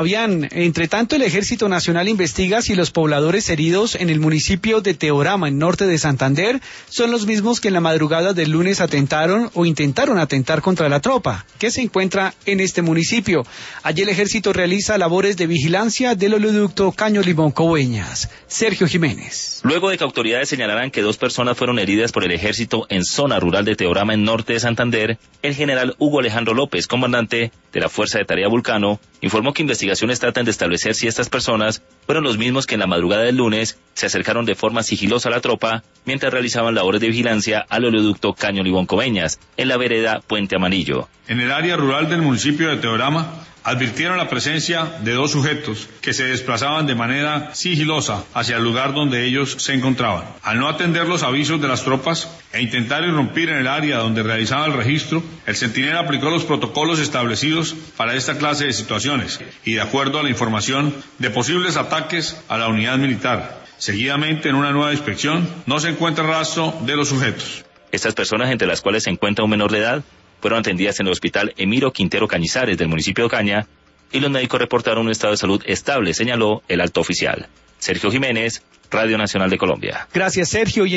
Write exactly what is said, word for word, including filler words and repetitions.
Habían, entre tanto, el Ejército Nacional investiga si los pobladores heridos en el municipio de Teorama, en norte de Santander, son los mismos que en la madrugada del lunes atentaron o intentaron atentar contra la tropa, que se encuentra en este municipio. Allí el Ejército realiza labores de vigilancia del oleoducto Caño Limón Coveñas. Sergio Jiménez. Luego de que autoridades señalaran que dos personas fueron heridas por el Ejército en zona rural de Teorama, en norte de Santander, el general Hugo Alejandro López, comandante de la Fuerza de Tarea Vulcano, informó que investigaciones tratan de establecer si estas personas fueron los mismos que en la madrugada del lunes se acercaron de forma sigilosa a la tropa mientras realizaban labores de vigilancia al oleoducto Caño Limón Coveñas, en la vereda Puente Amarillo. En el área rural del municipio de Teorama, advirtieron la presencia de dos sujetos que se desplazaban de manera sigilosa hacia el lugar donde ellos se encontraban. Al no atender los avisos de las tropas e intentar irrumpir en el área donde realizaba el registro, el centinela aplicó los protocolos establecidos para esta clase de situaciones y, de acuerdo a la información de posibles ataques a la unidad militar, seguidamente en una nueva inspección no se encuentra rastro de los sujetos. Estas personas, entre las cuales se encuentra un menor de edad, fueron atendidas en el hospital Emiro Quintero Cañizares del municipio de Ocaña y los médicos reportaron un estado de salud estable, señaló el alto oficial. Sergio Jiménez, Radio Nacional de Colombia. Gracias, Sergio.